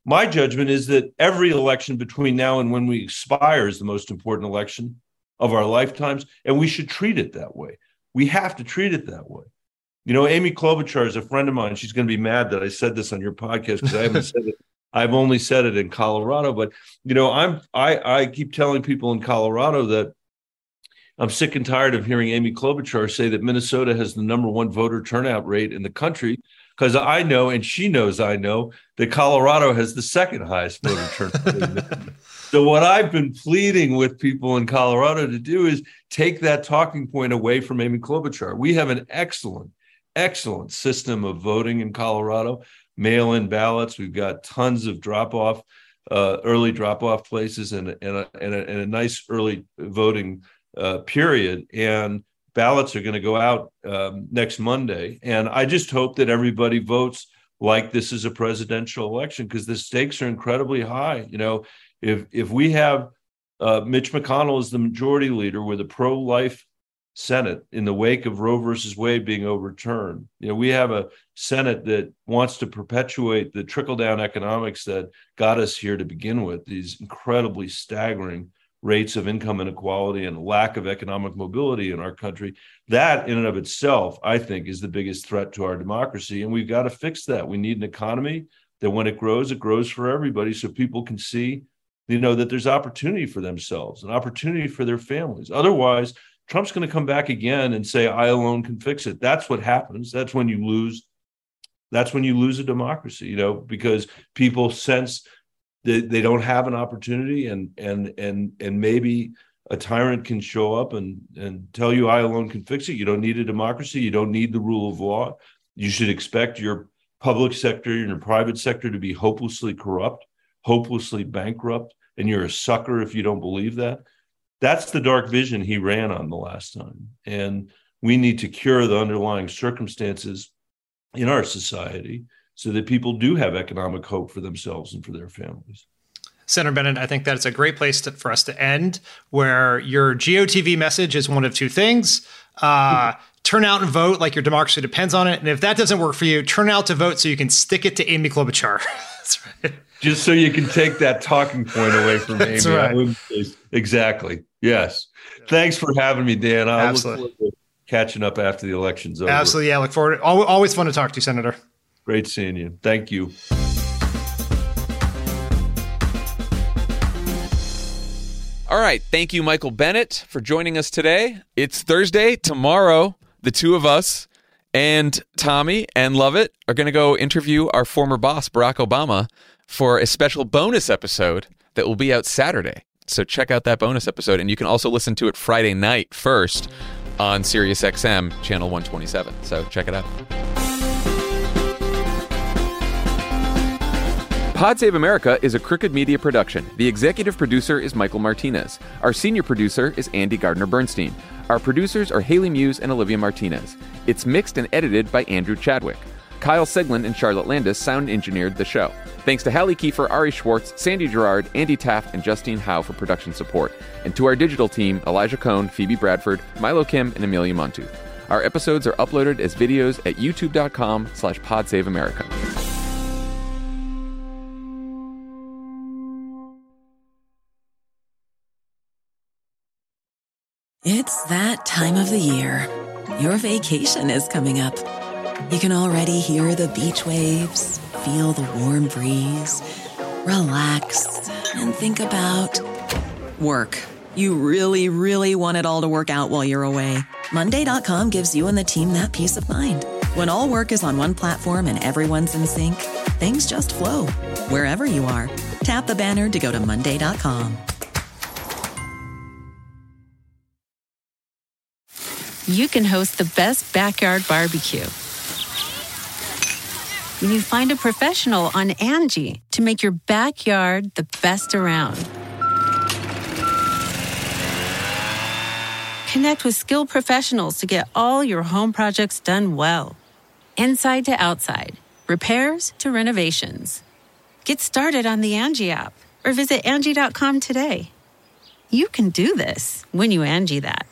my judgment is that every election between now and when we expire is the most important election of our lifetimes, and we should treat it that way. We have to treat it that way. You know, Amy Klobuchar is a friend of mine. She's going to be mad that I said this on your podcast because I haven't said it. I've only said it in Colorado. But, you know, I keep telling people in Colorado that I'm sick and tired of hearing Amy Klobuchar say that Minnesota has the number one voter turnout rate in the country, because I know, and she knows I know, that Colorado has the second highest voter turnout rate. So what I've been pleading with people in Colorado to do is take that talking point away from Amy Klobuchar. We have an excellent system of voting in Colorado, mail-in ballots. We've got tons of early drop-off places and a nice early voting period. And ballots are going to go out next Monday. And I just hope that everybody votes like this is a presidential election, because the stakes are incredibly high. You know, if we have Mitch McConnell as the majority leader with a pro-life Senate in the wake of Roe versus Wade being overturned, you know, we have a Senate that wants to perpetuate the trickle-down economics that got us here to begin with, these incredibly staggering rates of income inequality and lack of economic mobility in our country. That in and of itself, I think, is the biggest threat to our democracy. And we've got to fix that. We need an economy that when it grows for everybody, so people can see, you know, that there's opportunity for themselves, an opportunity for their families. Otherwise, Trump's going to come back again and say, I alone can fix it. That's what happens. That's when you lose. That's when you lose a democracy, you know, because people sense that they don't have an opportunity, and maybe a tyrant can show up and tell you, I alone can fix it. You don't need a democracy. You don't need the rule of law. You should expect your public sector and your private sector to be hopelessly corrupt, hopelessly bankrupt, and you're a sucker if you don't believe that. That's the dark vision he ran on the last time. And we need to cure the underlying circumstances in our society so that people do have economic hope for themselves and for their families. Senator Bennet, I think that's a great place for us to end, where your GOTV message is one of two things. Turn out and vote like your democracy depends on it. And if that doesn't work for you, turn out to vote so you can stick it to Amy Klobuchar. That's right. Just so you can take that talking point away from Amy. That's right. Exactly. Yes. Thanks for having me, Dan. I look Absolutely. forward to catching up after the election's over. Absolutely. Yeah, I look forward. Always fun to talk to you, Senator. Great seeing you. Thank you. All right. Thank you, Michael Bennet, for joining us today. It's Thursday. Tomorrow, the two of us and Tommy and Lovett are going to go interview our former boss, Barack Obama, for a special bonus episode that will be out Saturday. So check out that bonus episode. And you can also listen to it Friday night first on SiriusXM channel 127. So check it out. Pod Save America is a Crooked Media production. The executive producer is Michael Martinez. Our senior producer is Andy Gardner-Bernstein. Our producers are Haley Muse and Olivia Martinez. It's mixed and edited by Andrew Chadwick. Kyle Seglin and Charlotte Landis sound engineered the show. Thanks to Hallie Kiefer, Ari Schwartz, Sandy Gerard, Andy Taft, and Justine Howe for production support. And to our digital team, Elijah Cohn, Phoebe Bradford, Milo Kim, and Amelia Montu. Our episodes are uploaded as videos at youtube.com/PodSaveAmerica. It's that time of the year. Your vacation is coming up. You can already hear the beach waves, feel the warm breeze, relax, and think about work. You really, really want it all to work out while you're away. Monday.com gives you and the team that peace of mind. When all work is on one platform and everyone's in sync, things just flow. Wherever you are, tap the banner to go to Monday.com. You can host the best backyard barbecue when you find a professional on Angie to make your backyard the best around. Connect with skilled professionals to get all your home projects done well. Inside to outside, repairs to renovations. Get started on the Angie app or visit Angie.com today. You can do this when you Angie that.